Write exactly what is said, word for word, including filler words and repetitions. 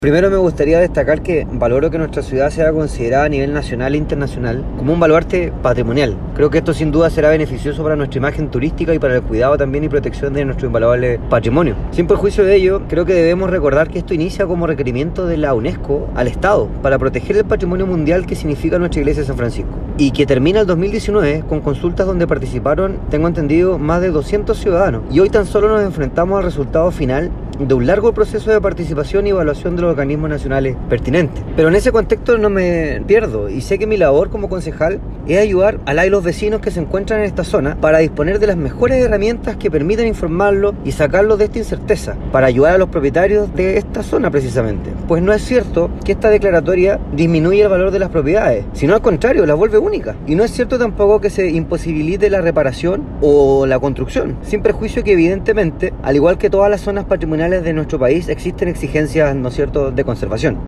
Primero me gustaría destacar que valoro que nuestra ciudad sea considerada a nivel nacional e internacional como un baluarte patrimonial. Creo que esto sin duda será beneficioso para nuestra imagen turística y para el cuidado también y protección de nuestro invaluable patrimonio. Sin perjuicio de ello, creo que debemos recordar que esto inicia como requerimiento de la UNESCO al Estado para proteger el patrimonio mundial que significa nuestra iglesia de San Francisco, y que termina el dos mil diecinueve con consultas donde participaron, tengo entendido, más de doscientos ciudadanos, y hoy tan solo nos enfrentamos al resultado final de un largo proceso de participación y evaluación de los organismos nacionales pertinentes. Pero en ese contexto no me pierdo y sé que mi labor como concejal es ayudar a la y los vecinos que se encuentran en esta zona para disponer de las mejores herramientas que permitan informarlos y sacarlos de esta incerteza, para ayudar a los propietarios de esta zona precisamente. Pues no es cierto que esta declaratoria disminuya el valor de las propiedades, sino al contrario, las vuelve únicas. Y no es cierto tampoco que se imposibilite la reparación o la construcción, sin perjuicio que evidentemente, al igual que todas las zonas patrimoniales de nuestro país, existen exigencias, ¿no es cierto?, de conservación.